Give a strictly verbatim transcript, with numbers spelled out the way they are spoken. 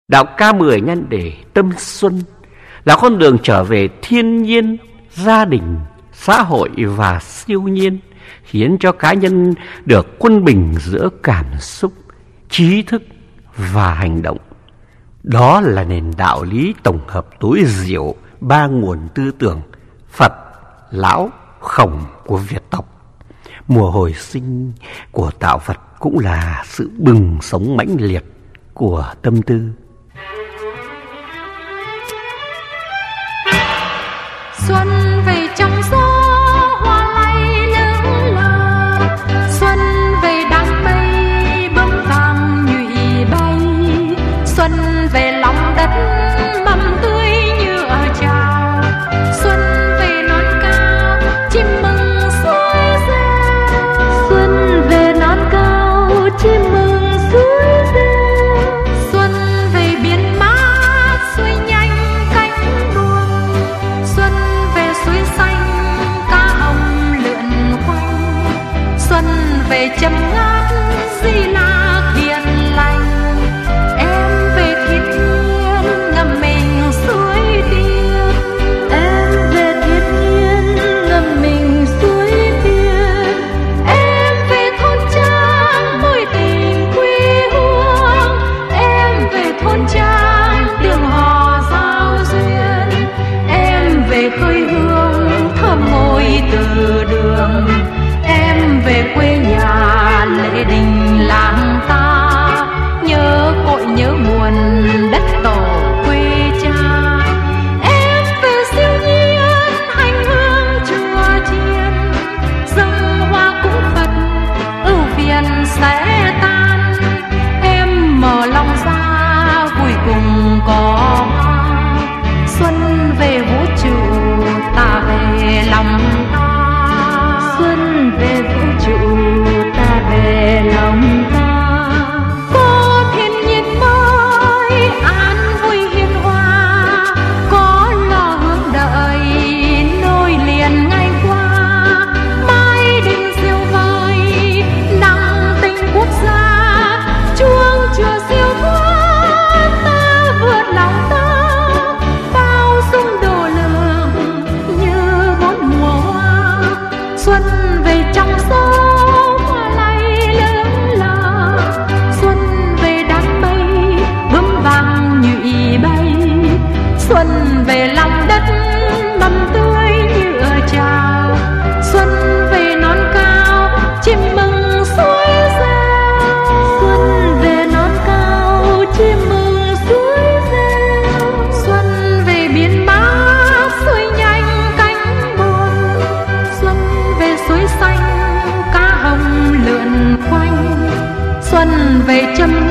Đạo ca mười nhân để tâm xuân là con đường trở về thiên nhiên, gia đình, xã hội và siêu nhiên, khiến cho cá nhân được quân bình giữa cảm xúc, trí thức và hành động. Đó là nền đạo lý tổng hợp tối diệu ba nguồn tư tưởng Phật, Lão, Khổng của Việt tộc. Mùa hồi sinh của đạo Phật cũng là sự bừng sống mãnh liệt của tâm tư. Xuân về trong gió hoa lay lững lờ, xuân về đám mây bướm vàng nhụy bay, xuân về lòng đất mầm tươi như ở trào, xuân về non cao chim mừng suối reo, xuân về non cao chim mừng suối reo, xuân về biển mát xuôi nhanh cánh buồm, xuân về suối xanh cá hồng lượn quanh, xuân về châm ngát di la hiền lành, em về thiên nhiên ngâm mình suối tiên, em về thiên nhiên ngâm mình suối tiên, em về thôn trang mối tình quê hương, em về thôn trang đường hò giao duyên, em về khơi hương thơm ngồi từ đường, em về quê nhà lệ đình làng ta, nhớ cội nhớ nguồn đất tổ quê cha, em về siêu nhiên hành hương chùa chiền, dâng hoa cúng Phật ưu phiền sẽ tan, em mở lòng ra vui cùng có hoa, xuân về vũ trụ ta về lòng ta, xuân về vũ trụ ta về lòng ta, có thiên nhiên mới an vui hiền hòa, có lò hương đợi nối liền ngày qua, mai đình diệu vời nặng tình quốc gia, chuông chùa siêu thoát ta vượt lòng ta, bao dung độ lượng như bốn mùa hoa, xuân về trong gió hoa lay lững lờ, xuân về đám mây bướm vàng nhụy bay, xuân về lòng đất mầm tươi như ở trào, xuân về non cao chim mừng suối reo, xuân về non cao chim mừng suối reo, xuân về biển mát xuôi nhanh cánh buồm, xuân về suối xanh cá hồng lượn quanh, xuân về châm